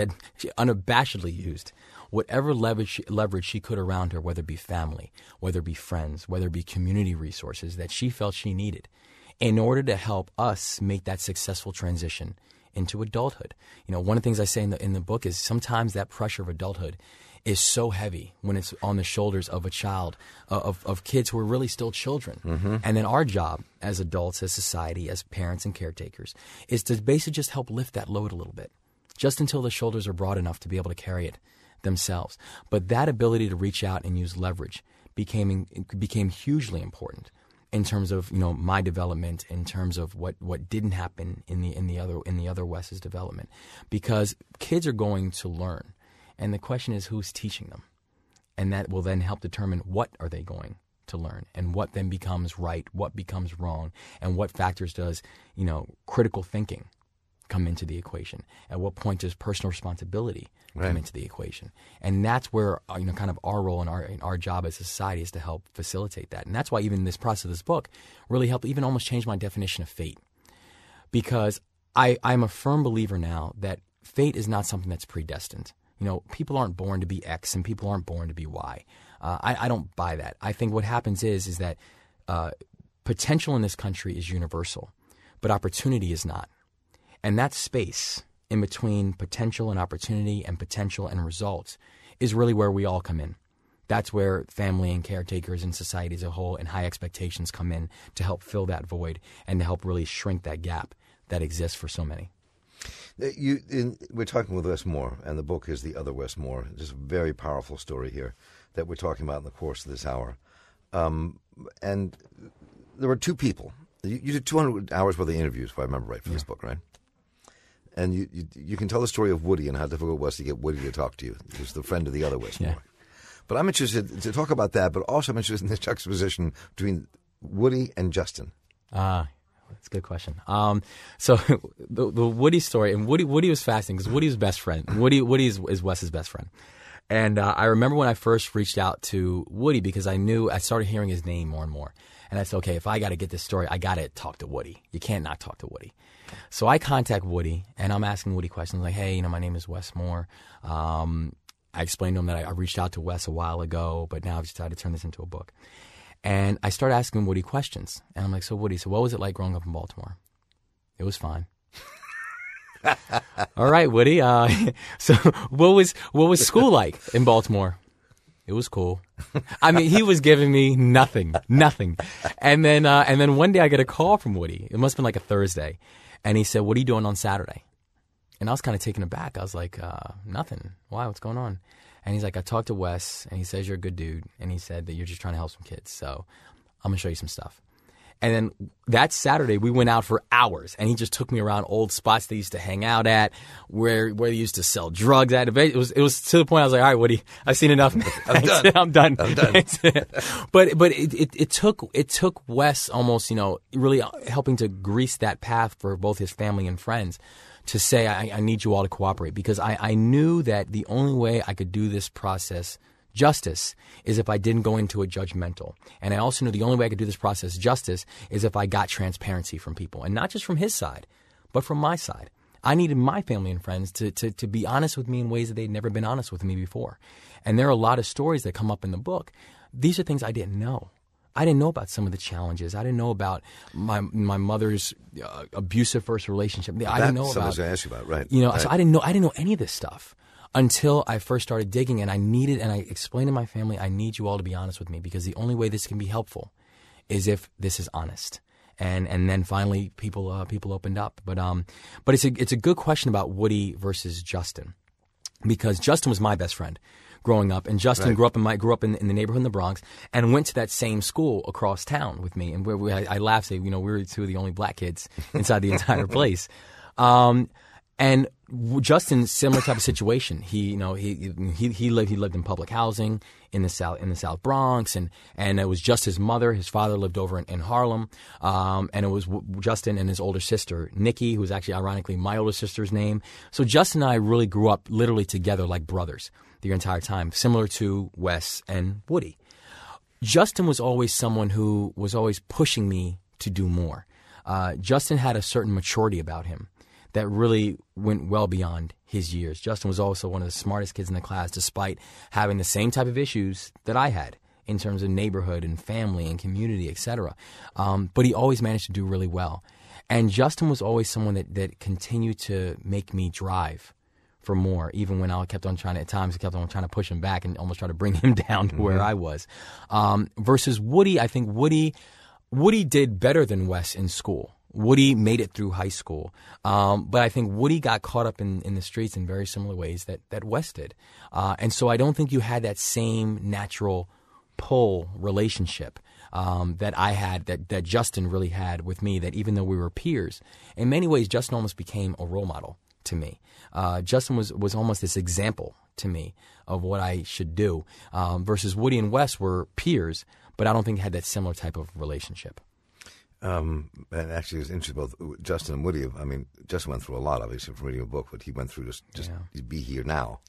unabashedly used whatever leverage she could around her, whether it be family, whether it be friends, whether it be community resources that she felt she needed in order to help us make that successful transition into adulthood. One of the things I say in the book is sometimes that pressure of adulthood is so heavy when it's on the shoulders of a child, of kids who are really still children. Mm-hmm. And then our job as adults, as society, as parents and caretakers, is to basically just help lift that load a little bit, just until the shoulders are broad enough to be able to carry it themselves. But that ability to reach out and use leverage became hugely important in terms of my development, in terms of what didn't happen in the other West's development, because kids are going to learn. And the question is who's teaching them. And that will then help determine what are they going to learn and what then becomes right, what becomes wrong, and what factors does, critical thinking come into the equation. At what point does personal responsibility come into the equation? And that's where, kind of our role and our job as a society is to help facilitate that. And that's why even this process of this book really helped even almost change my definition of fate. Because I'm a firm believer now that fate is not something that's predestined. People aren't born to be X and people aren't born to be Y. I don't buy that. I think what happens is that potential in this country is universal, but opportunity is not. And that space in between potential and opportunity and potential and results is really where we all come in. That's where family and caretakers and society as a whole and high expectations come in to help fill that void and to help really shrink that gap that exists for so many. We're talking with Westmore, and the book is The Other Westmore. It's a very powerful story here that we're talking about in the course of this hour. And there were two people. You did 200 hours worth of interviews, if I remember right, for this book, right? And you can tell the story of Woody and how difficult it was to get Woody to talk to you. He was the friend of the other Westmore. Yeah. But I'm interested to talk about that, but also I'm interested in the juxtaposition between Woody and Justin. That's a good question. So the Woody story, and Woody was fascinating because Woody's best friend. Woody is Wes's best friend. And I remember when I first reached out to Woody because I started hearing his name more and more. And I said, okay, if I got to get this story, I got to talk to Woody. You can't not talk to Woody. So I contact Woody, and I'm asking Woody questions like, hey, my name is Wes Moore. I explained to him that I reached out to Wes a while ago, but now I've decided to turn this into a book. And I started asking Woody questions. And I'm like, so Woody, what was it like growing up in Baltimore? It was fine. All right, Woody. So what was school like in Baltimore? It was cool. I mean, he was giving me nothing. And then one day I get a call from Woody. It must have been like a Thursday. And he said, what are you doing on Saturday? And I was kind of taken aback. I was like, nothing. Why? What's going on? And he's like, I talked to Wes, and he says you're a good dude. And he said that you're just trying to help some kids. So I'm going to show you some stuff. And then that Saturday, we went out for hours, and he just took me around old spots they used to hang out at, where they used to sell drugs at. It was to the point I was like, all right, Woody, I've seen enough. I'm done. But it took Wes almost, really helping to grease that path for both his family and friends to say, I need you all to cooperate, because I knew that the only way I could do this process justice is if I didn't go into it judgmental. And I also knew the only way I could do this process justice is if I got transparency from people, and not just from his side, but from my side. I needed my family and friends to be honest with me in ways that they'd never been honest with me before. And there are a lot of stories that come up in the book. These are things I didn't know. I didn't know about some of the challenges. I didn't know about my mother's abusive first relationship. I didn't know about. Something I asked you about, right? Right. So I didn't know any of this stuff until I first started digging, and I explained to my family, I need you all to be honest with me, because the only way this can be helpful is if this is honest. And then finally people opened up. But it's a good question about Woody versus Justin, because Justin was my best friend growing up, and Justin grew up in the neighborhood in the Bronx and went to that same school across town with me. And I laugh, say, we were two of the only black kids inside the entire place. And Justin, similar type of situation. He lived in public housing in the South Bronx, and it was just his mother. His father lived over in Harlem, and it was Justin and his older sister Nikki, who was actually ironically my older sister's name. So Justin and I really grew up literally together like brothers the entire time, similar to Wes and Woody. Justin was always someone who was always pushing me to do more. Justin had a certain maturity about him that really went well beyond his years. Justin was also one of the smartest kids in the class, despite having the same type of issues that I had in terms of neighborhood and family and community, etc. But he always managed to do really well. And Justin was always someone that continued to make me drive for more, even when I kept on trying to push him back and almost try to bring him down to where I was. Versus Woody, I think Woody did better than Wes in school. Woody made it through high school. But I think Woody got caught up in the streets in very similar ways that Wes did. And so I don't think you had that same natural pull relationship that I had, that Justin really had with me, that even though we were peers, in many ways Justin almost became a role model to me. Justin was almost this example to me of what I should do, versus Woody and Wes were peers, but I don't think had that similar type of relationship. And actually, it's interesting, both Justin and Woody. I mean, Justin went through a lot, obviously, from reading a book, but he went through just to be here now.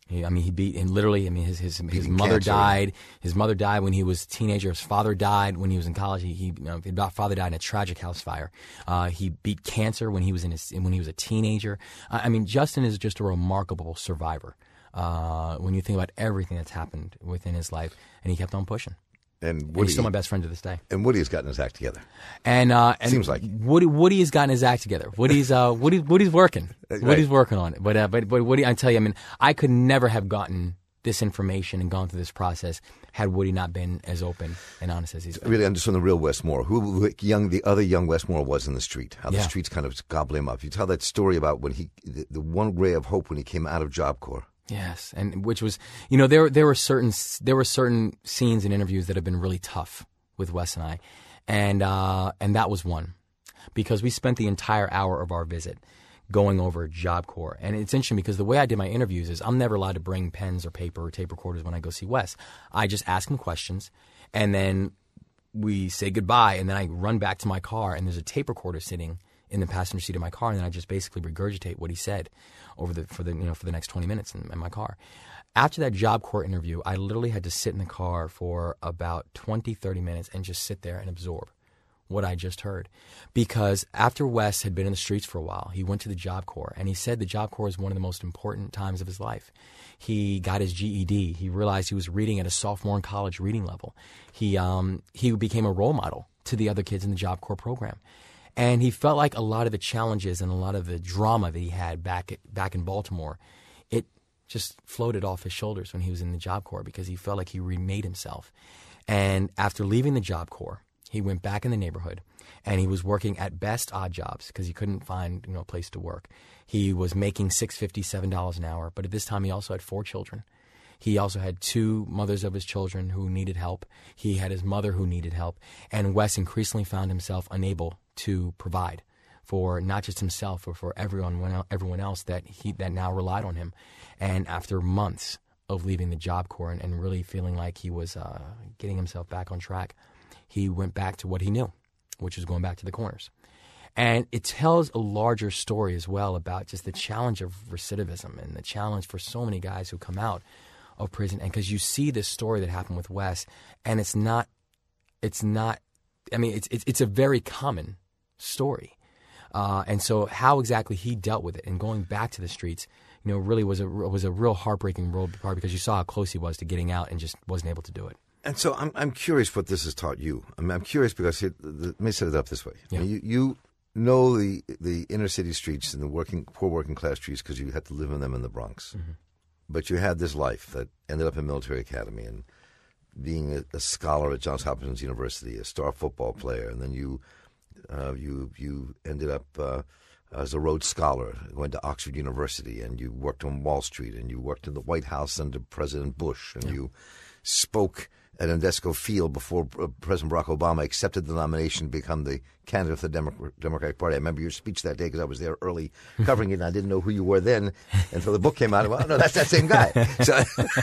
His mother died. His mother died when he was a teenager. His father died when he was in college. His father died in a tragic house fire. He beat cancer when he was when he was a teenager. Justin is just a remarkable survivor. When you think about everything that's happened within his life, and he kept on pushing. And Woody, he's still my best friend to this day. And Woody has gotten his act together. And seems like Woody has gotten his act together. Woody's working. Right. Woody's working on it. But Woody, I tell you, I could never have gotten this information and gone through this process had Woody not been as open and honest as he's been. Really understand the real Wes Moore, who the other young Wes Moore was in the street, how the streets kind of gobble him up. You tell that story about when the one ray of hope when he came out of Job Corps. Yes, and which was, there were certain scenes and interviews that have been really tough with Wes and I, and that was one, because we spent the entire hour of our visit going over Job Corps. And it's interesting because the way I did my interviews is I'm never allowed to bring pens or paper or tape recorders when I go see Wes. I just ask him questions, and then we say goodbye, and then I run back to my car, and there's a tape recorder sitting in the passenger seat of my car, and then I just basically regurgitate what he said for the next 20 minutes in my car. After that Job Corps interview, I literally had to sit in the car for about 20, 30 minutes and just sit there and absorb what I just heard. Because after Wes had been in the streets for a while, he went to the Job Corps, and he said the Job Corps was one of the most important times of his life. He got his GED. He realized he was reading at a sophomore in college reading level. He became a role model to the other kids in the Job Corps program. And he felt like a lot of the challenges and a lot of the drama that he had back in Baltimore, it just floated off his shoulders when he was in the Job Corps, because he felt like he remade himself. And after leaving the Job Corps, he went back in the neighborhood, and he was working at best odd jobs because he couldn't find a place to work. He was making $6.50, $7 an hour, but at this time he also had 4 children. He also had 2 mothers of his children who needed help. He had his mother who needed help. And Wes increasingly found himself unable to provide for not just himself, but for everyone else that now relied on him. And after months of leaving the Job Corps and really feeling like he was getting himself back on track, he went back to what he knew, which was going back to the corners. And it tells a larger story as well about just the challenge of recidivism and the challenge for so many guys who come out of prison. And because you see this story that happened with Wes, and it's a very common story. And so how exactly he dealt with it and going back to the streets, really was a real heartbreaking part, because you saw how close he was to getting out and just wasn't able to do it. And so I'm curious what this has taught you. I'm curious because let me set it up this way. Yeah. You know the inner city streets and the poor working class streets because you had to live in them in the Bronx. Mm-hmm. But you had this life that ended up in military academy and being a scholar at Johns Hopkins University, a star football player, and then you ended up as a Rhodes Scholar, going to Oxford University, and you worked on Wall Street, and you worked in the White House under President Bush, and you spoke at Endesco Field before President Barack Obama accepted the nomination to become the candidate for the Democratic Party. I remember your speech that day because I was there early covering it, and I didn't know who you were then until the book came out. Well, no, that's that same guy. So,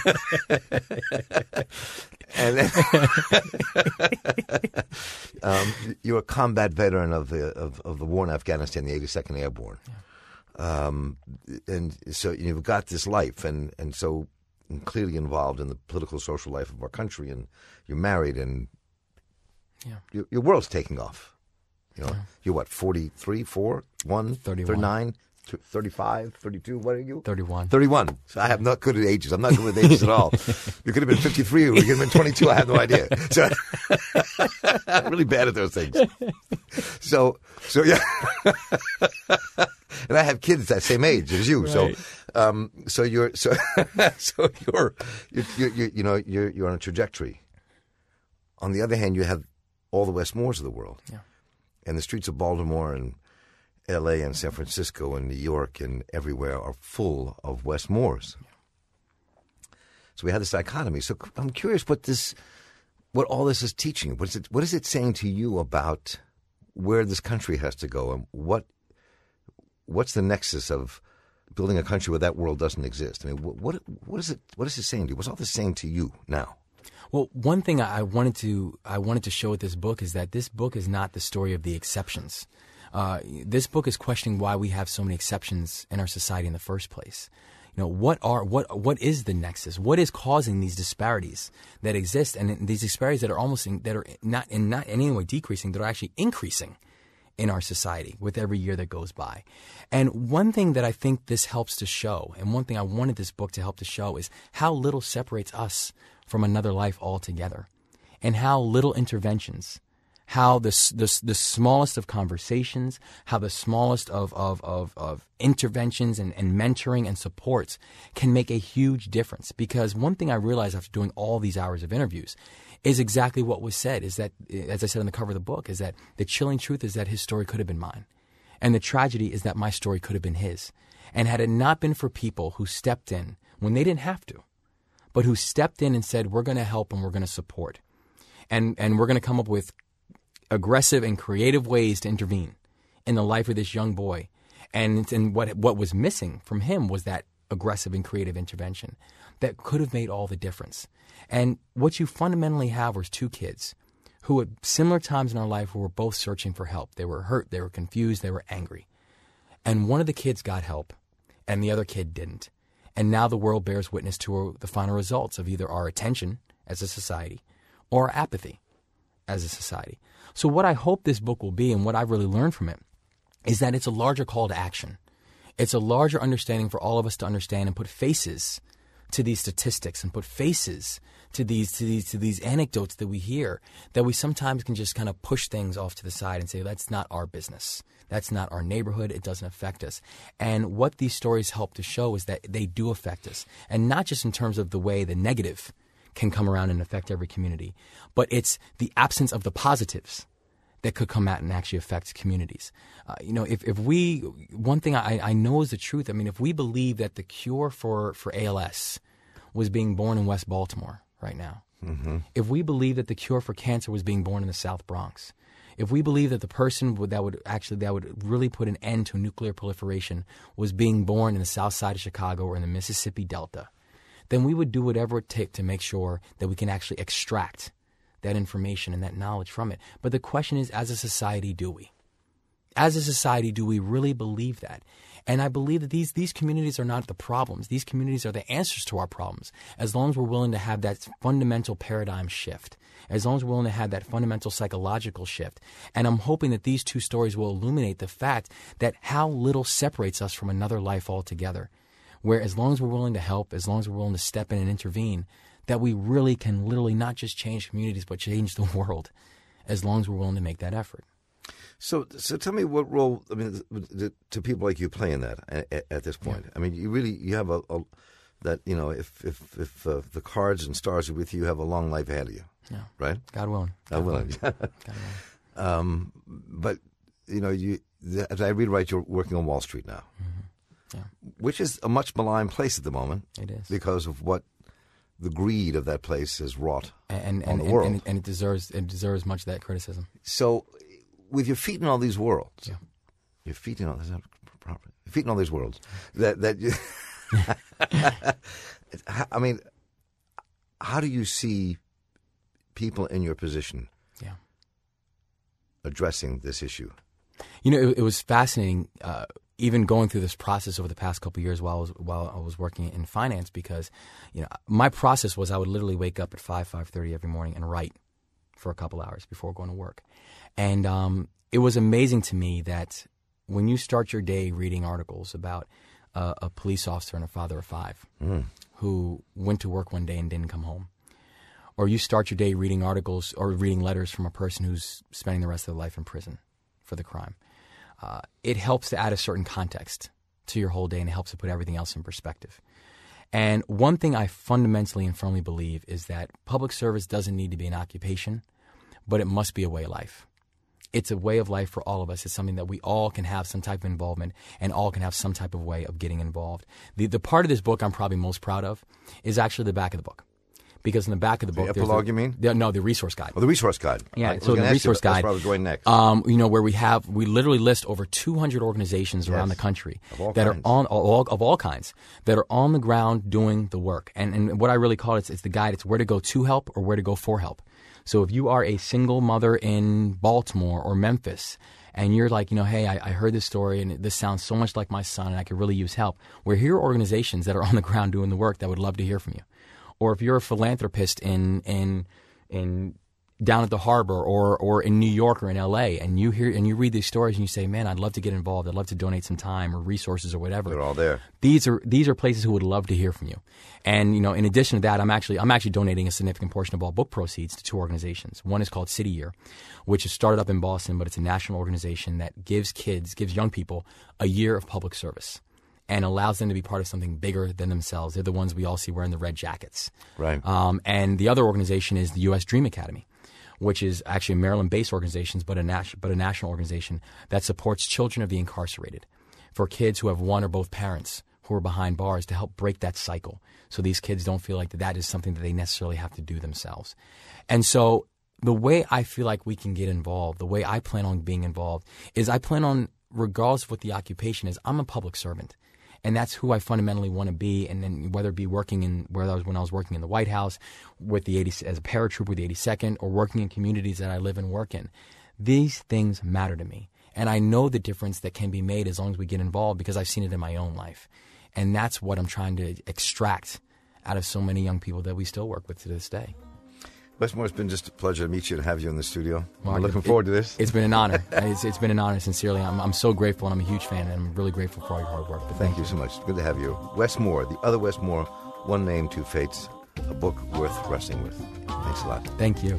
and you're a combat veteran of the war in Afghanistan, the 82nd Airborne. Yeah. And so you've got this life, and so clearly involved in the political, social life of our country, and you're married, and your world's taking off. You're what, 43, 4, 1, 31. 39, 35, 32, what are you? 31. 31. So I am not good at ages. I'm not good with ages at all. You could have been 53 or you could have been 22. I have no idea. So I'm really bad at those things. So yeah. And I have kids that same age as you. Right. So you're on a trajectory. On the other hand, you have all the Westmores of the world. Yeah. And the streets of Baltimore and L.A. and San Francisco and New York and everywhere are full of Westmores. Yeah. So we have this dichotomy. So I'm curious what all this is teaching you. What is it saying to you about where this country has to go, and what's the nexus of building a country where that world doesn't exist? I mean, what is it saying to you? What's all this saying to you now? Well, one thing I wanted to show with this book is that this book is not the story of the exceptions. This book is questioning why we have so many exceptions in our society in the first place. What is the nexus? What is causing these disparities that exist, and these disparities that are not in any way decreasing, that are actually increasing in our society with every year that goes by. And one thing that I think this helps to show, and one thing I wanted this book to help to show, is how little separates us from another life altogether, and how little interventions, how the smallest of conversations, how the smallest of interventions and mentoring and supports can make a huge difference. Because one thing I realized after doing all these hours of interviews is exactly what was said, is that, as I said on the cover of the book, is that the chilling truth is that his story could have been mine. And the tragedy is that my story could have been his. And had it not been for people who stepped in when they didn't have to, but who stepped in and said, we're going to help and we're going to support. And we're going to come up with aggressive and creative ways to intervene in the life of this young boy. And what was missing from him was that aggressive and creative intervention that could have made all the difference. And what you fundamentally have was two kids who at similar times in our life were both searching for help. They were hurt, they were confused, they were angry. And one of the kids got help and the other kid didn't. And now the world bears witness to the final results of either our attention as a society or our apathy as a society. So what I hope this book will be, and what I've really learned from it, is that it's a larger call to action. It's a larger understanding for all of us to understand and put faces to these statistics and put faces to these anecdotes that we hear, that we sometimes can just kind of push things off to the side and say, that's not our business. That's not our neighborhood. It doesn't affect us. And what these stories help to show is that they do affect us. And not just in terms of the way the negative can come around and affect every community, but it's the absence of the positives that could come out and actually affect communities. If we, one thing I know is the truth. I mean, if we believe that the cure for ALS was being born in West Baltimore right now, mm-hmm. If we believe that the cure for cancer was being born in the South Bronx, if we believe that the person that would really put an end to nuclear proliferation was being born in the South Side of Chicago or in the Mississippi Delta, then we would do whatever it takes to make sure that we can actually extract that information and that knowledge from it. But the question is, as a society, do we? As a society, do we really believe that? And I believe that these communities are not the problems. These communities are the answers to our problems, as long as we're willing to have that fundamental paradigm shift, as long as we're willing to have that fundamental psychological shift. And I'm hoping that these two stories will illuminate the fact that how little separates us from another life altogether, where as long as we're willing to help, as long as we're willing to step in and intervene, that we really can literally not just change communities, but change the world, as long as we're willing to make that effort. So tell me what role, I mean, do people like you play in that at this point? I mean, you have a that, you know, if the cards and stars are with you, you have a long life ahead of you. Yeah. Right? God willing. God willing. God willing. But, you know, as I read right, you're working on Wall Street now. Mm-hmm. Yeah. Which is a much maligned place at the moment. It is. Because of what the greed of that place has wrought on the and world. And it deserves much of that criticism. So, with your feet in all these worlds, Yeah. your feet in all, is that proper? Your feet in all these worlds, that you, I mean, how do you see people in your position addressing this issue? You know, it was fascinating, even going through this process over the past couple of years while I was working in finance, because, you know, my process was I would literally wake up at 5:30 every morning and write for a couple hours before going to work. And it was amazing to me that when you start your day reading articles about a police officer and a father of five who went to work one day and didn't come home, or you start your day reading articles or reading letters from a person who's spending the rest of their life in prison for the crime, it helps to add a certain context to your whole day, and it helps to put everything else in perspective. And one thing I fundamentally and firmly believe is that public service doesn't need to be an occupation, but it must be a way of life. It's a way of life for all of us. It's something that we all can have some type of involvement, and all can have some type of way of getting involved. The part of this book I'm probably most proud of is actually the back of the book. Because in the back of the book, the epilogue, you mean? No, the resource guide. Oh, the resource guide. Yeah, so the resource guide. That's where I was going next. You know, where we literally list over 200 organizations around the country that are on of all kinds that are on the ground doing the work. And what I really call it's the guide. It's where to go to help or where to go for help. So if you are a single mother in Baltimore or Memphis, and you're like, you know, hey, I heard this story and this sounds so much like my son and I could really use help. Well, here are organizations that are on the ground doing the work that would love to hear from you. Or if you're a philanthropist in down at the harbor or in New York or in LA, and you hear and you read these stories and you say, man, I'd love to get involved. I'd love to donate some time or resources or whatever. They're all there. These are places who would love to hear from you. And, you know, in addition to that, I'm actually donating a significant portion of all book proceeds to two organizations. One is called City Year, which is started up in Boston, but it's a national organization that gives young people a year of public service and allows them to be part of something bigger than themselves. They're the ones we all see wearing the red jackets. Right. And the other organization is the U.S. Dream Academy, which is actually a Maryland-based organization, but a national organization that supports children of the incarcerated, for kids who have one or both parents who are behind bars, to help break that cycle, so these kids don't feel like that is something that they necessarily have to do themselves. And so the way I feel like we can get involved, the way I plan on being involved, is I plan on, regardless of what the occupation is, I'm a public servant. And that's who I fundamentally want to be. And then whether it be when I was working in the White House with as a paratrooper with the 82nd, or working in communities that I live and work in, these things matter to me. And I know the difference that can be made as long as we get involved, because I've seen it in my own life. And that's what I'm trying to extract out of so many young people that we still work with to this day. Wes Moore, it's been just a pleasure to meet you and have you in the studio. Well, I'm looking forward to this. It's been an honor. It's been an honor, sincerely. I'm so grateful, and I'm a huge fan, and I'm really grateful for all your hard work. But thank you so much. Good to have you. Wes Moore, The Other Wes Moore, One Name, Two Fates, a book worth wrestling with. Thanks a lot. Thank you.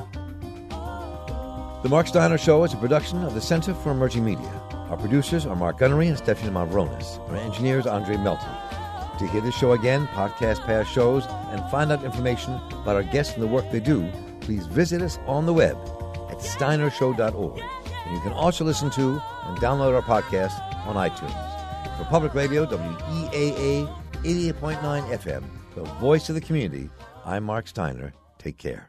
The Mark Steiner Show is a production of the Center for Emerging Media. Our producers are Mark Gunnery and Stephanie Mavronis. Our engineer is Andre Melton. To hear this show again, podcast past shows, and find out information about our guests and the work they do, please visit us on the web at steinershow.org. And you can also listen to and download our podcast on iTunes. For Public Radio, WEAA 88.9 FM, the voice of the community, I'm Mark Steiner. Take care.